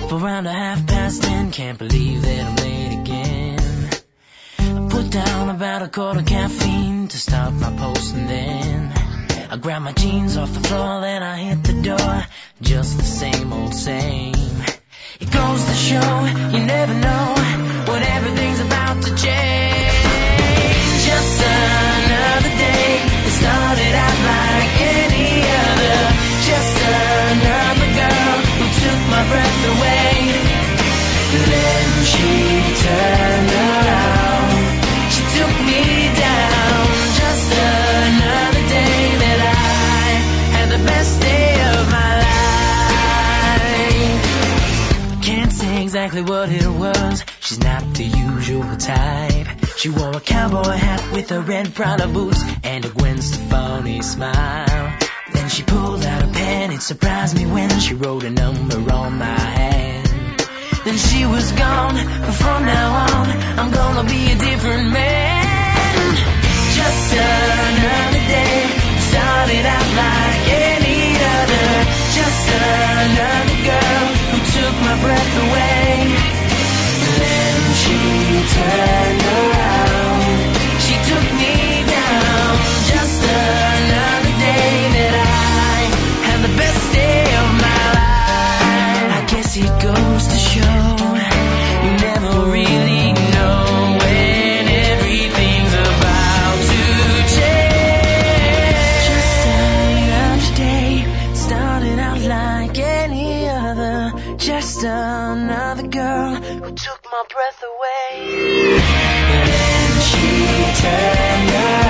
Up around 10:30, can't believe that I'm late again. I put down about a quart of caffeine to start my post, and then I grab my jeans off the floor, then I hit the door. Just the same old same. It goes to show you never know when everything's about to change. Just another day that started out like any other. Just another girl who took my breath away. Then she turned around, she took me down. Just another day that I had the best day of my life. Can't say exactly what it was, she's not the usual type. She wore a cowboy hat with her red Prada boots and a Gwen Stefani smile. Then she pulled out a pen, it surprised me when she wrote a number on my hand. Then she was gone, but from now on, I'm gonna be a different man. Just another day, started out like any other. Just another girl who took my breath away. Then she turned around, she took me down. Just another day that I had the best day of my life. I guess it goes to show you never really know when everything's about to change. Just another day, started out like any other. Just another girl who took my breath away. Then she turned around.